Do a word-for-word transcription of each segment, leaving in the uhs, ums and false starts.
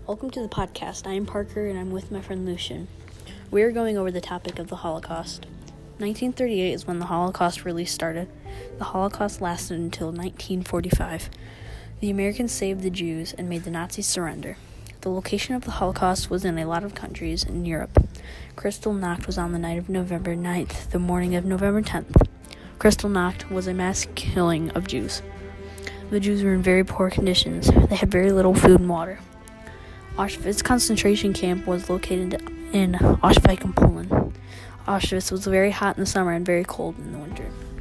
Welcome to the podcast. I am Parker and I'm with my friend Lucian. We are going over the topic of the Holocaust. nineteen thirty-eight is when the Holocaust really started. The Holocaust lasted until nineteen forty-five. The Americans saved the Jews and made the Nazis surrender. The location of the Holocaust was in a lot of countries in Europe. Kristallnacht was on the night of November ninth, the morning of November tenth. Kristallnacht was a mass killing of Jews. The Jews were in very poor conditions. They had very little food and water. Auschwitz concentration camp was located in Auschwitz, Poland. Auschwitz was very hot in the summer and very cold in the winter.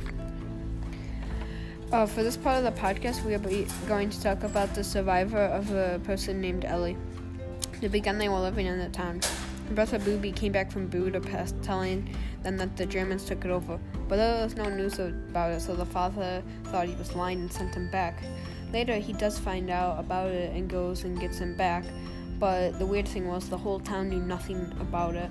Uh, for this part of the podcast, we are be going to talk about the survivor of a person named Ellie. To begin, they were living in the town. Her brother Booby came back from Budapest, telling them that the Germans took it over. But there was no news about it, so the father thought he was lying and sent him back. Later, he does find out about it and goes and gets him back. But the weird thing was the whole town knew nothing about it.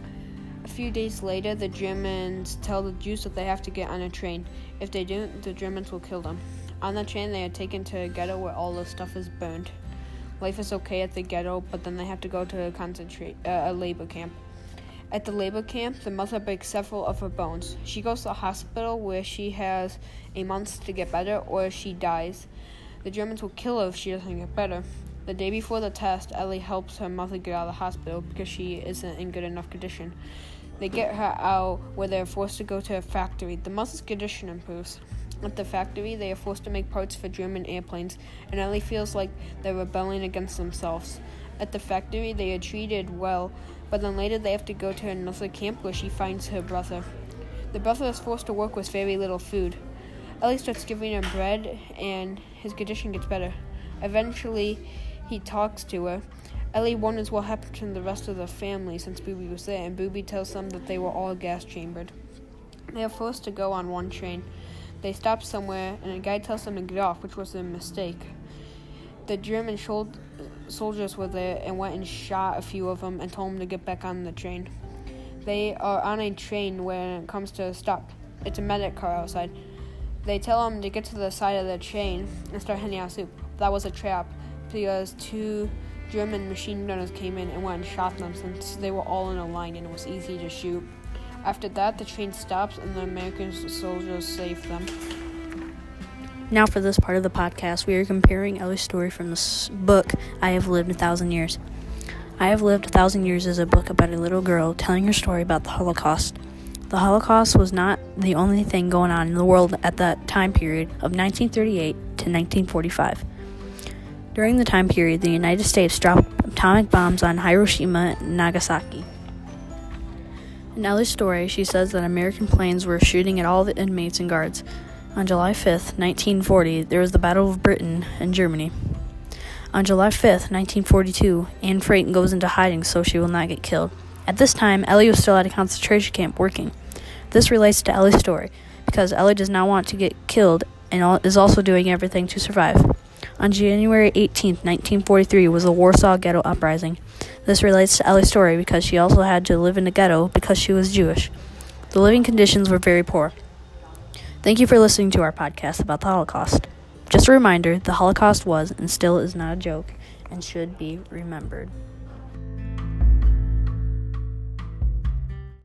A few days later, the Germans tell the Jews that they have to get on a train. If they don't, the Germans will kill them. On the train, they are taken to a ghetto where all the stuff is burned. Life is okay at the ghetto, but then they have to go to a concentrate uh, a labor camp. At the labor camp, the mother breaks several of her bones. She goes to the hospital where she has a month to get better, or she dies. The Germans will kill her if she doesn't get better. The day before the test, Ellie helps her mother get out of the hospital because she isn't in good enough condition. They get her out where they are forced to go to a factory. The mother's condition improves. At the factory, they are forced to make parts for German airplanes, and Ellie feels like they're rebelling against themselves. At the factory, they are treated well, but then later they have to go to another camp where she finds her brother. The brother is forced to work with very little food. Ellie starts giving him bread, and his condition gets better. Eventually, he talks to her. Ellie wonders what happened to the rest of the family since Booby was there, and Booby tells them that they were all gas-chambered. They are forced to go on one train. They stop somewhere, and a guy tells them to get off, which was a mistake. The German shol- soldiers were there and went and shot a few of them and told them to get back on the train. They are on a train when it comes to a stop. It's a medic car outside. They tell them to get to the side of the train and start handing out soup. That was a trap, because two German machine gunners came in and went and shot them since they were all in a line and it was easy to shoot. After that, the train stops and the American soldiers save them. Now for this part of the podcast, we are comparing Ellie's story from the book, I Have Lived a Thousand Years. I Have Lived a Thousand Years is a book about a little girl telling her story about the Holocaust. The Holocaust was not the only thing going on in the world at that time period of nineteen thirty-eight to nineteen forty-five. During the time period, the United States dropped atomic bombs on Hiroshima and Nagasaki. In Ellie's story, she says that American planes were shooting at all the inmates and guards. On July fifth, nineteen forty, there was the Battle of Britain and Germany. On July fifth, nineteen forty-two, Anne Frank goes into hiding so she will not get killed. At this time, Ellie was still at a concentration camp working. This relates to Ellie's story, because Ellie does not want to get killed and is also doing everything to survive. On January eighteenth, nineteen forty-three, was the Warsaw Ghetto Uprising. This relates to Ellie's story because she also had to live in a ghetto because she was Jewish. The living conditions were very poor. Thank you for listening to our podcast about the Holocaust. Just a reminder, the Holocaust was and still is not a joke and should be remembered.